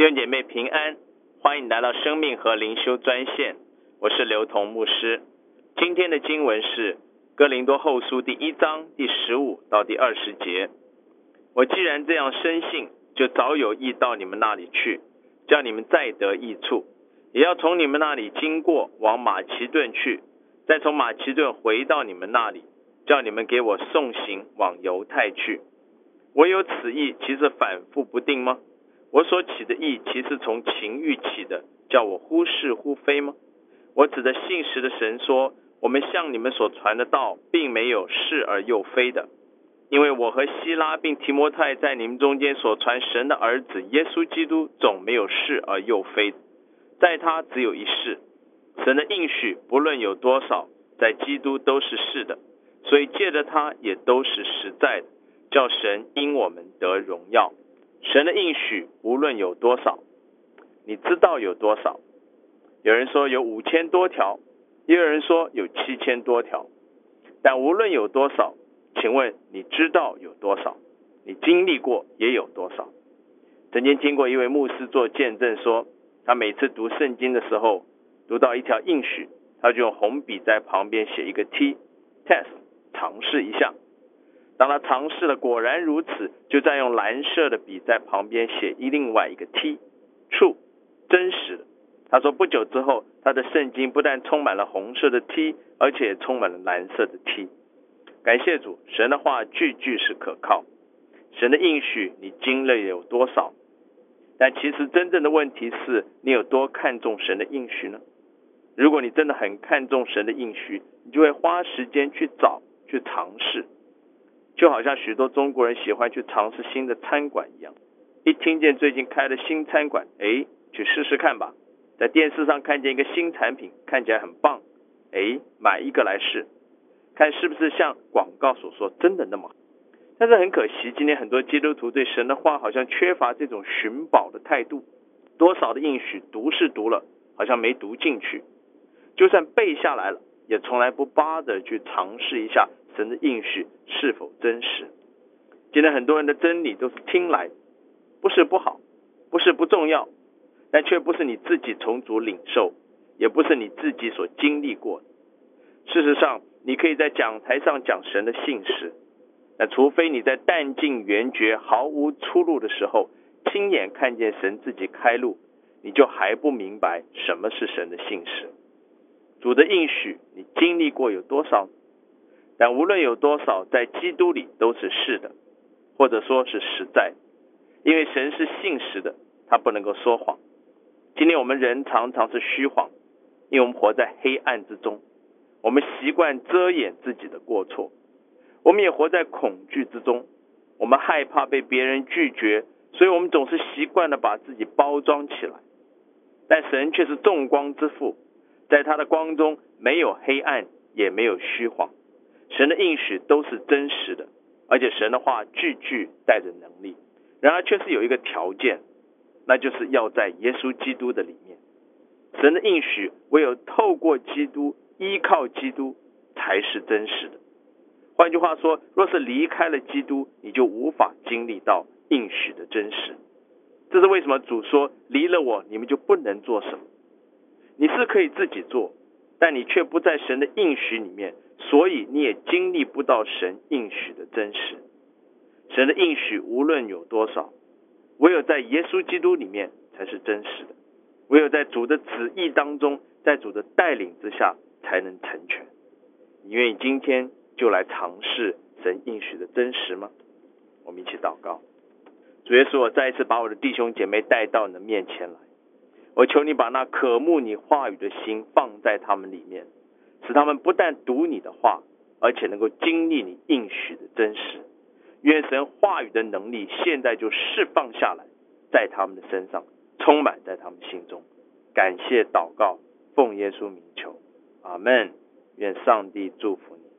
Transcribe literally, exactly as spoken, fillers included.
兄姐妹平安，欢迎来到生命和灵修专线，我是刘同牧师。今天的经文是哥林多后书第一章第十五到第二十节。我既然这样深信，就早有意到你们那里去，叫你们再得益处，也要从你们那里经过，往马其顿去，再从马其顿回到你们那里，叫你们给我送行往犹太去。我有此意，其实反复不定吗？我所起的意，其实从情欲起的，叫我忽是忽非吗？我指着信实的神说，我们向你们所传的道，并没有是而又非的。因为我和希拉并提摩太在你们中间所传神的儿子耶稣基督，总没有是而又非的，在他只有一是。神的应许不论有多少，在基督都是是的，所以借着他也都是实在的，叫神因我们得荣耀。神的应许无论有多少，你知道有多少？有人说有五千多条，也有人说有七千多条，但无论有多少，请问你知道有多少？你经历过也有多少？曾经听过一位牧师做见证说，他每次读圣经的时候，读到一条应许，他就用红笔在旁边写一个 T test 尝试一下。当他尝试了果然如此，就再用蓝色的笔在旁边写另外一个 T true 真实的。他说不久之后，他的圣经不但充满了红色的 T， 而且也充满了蓝色的 T。 感谢主，神的话句句是可靠，神的应许你经历有多少？但其实真正的问题是，你有多看重神的应许呢？如果你真的很看重神的应许，你就会花时间去找去尝试。就好像许多中国人喜欢去尝试新的餐馆一样，一听见最近开了新餐馆，诶，去试试看吧。在电视上看见一个新产品，看起来很棒，诶，买一个来试，看是不是像广告所说真的那么好。但是很可惜，今天很多基督徒对神的话好像缺乏这种寻宝的态度，多少的应许读是读了，好像没读进去，就算背下来了，也从来不bother去尝试一下神的应许是否真实。今天很多人的真理都是听来的，不是不好，不是不重要，但却不是你自己从主领受，也不是你自己所经历过的。事实上，你可以在讲台上讲神的信实，但除非你在弹尽援绝毫无出路的时候，亲眼看见神自己开路，你就还不明白什么是神的信实。主的应许你经历过有多少？但无论有多少，在基督里都是是的，或者说是实在的。因为神是信实的，他不能够说谎。今天我们人常常是虚谎，因为我们活在黑暗之中，我们习惯遮掩自己的过错，我们也活在恐惧之中，我们害怕被别人拒绝，所以我们总是习惯的把自己包装起来。但神却是众光之父，在他的光中没有黑暗，也没有虚谎。神的应许都是真实的，而且神的话句句带着能力。然而却是有一个条件，那就是要在耶稣基督的里面。神的应许唯有透过基督，依靠基督才是真实的。换句话说，若是离开了基督，你就无法经历到应许的真实。这是为什么主说，离了我，你们就不能做什么。你是可以自己做，但你却不在神的应许里面，所以你也经历不到神应许的真实。神的应许无论有多少，唯有在耶稣基督里面才是真实的，唯有在主的旨意当中，在主的带领之下才能成全。你愿意今天就来尝试神应许的真实吗？我们一起祷告。主耶稣，我再一次把我的弟兄姐妹带到你的面前来，我求你把那渴慕你话语的心放在他们里面，使他们不但读你的话，而且能够经历你应许的真实。愿神话语的能力现在就释放下来，在他们的身上，充满在他们心中。感谢祷告，奉耶稣名求，阿们。愿上帝祝福你。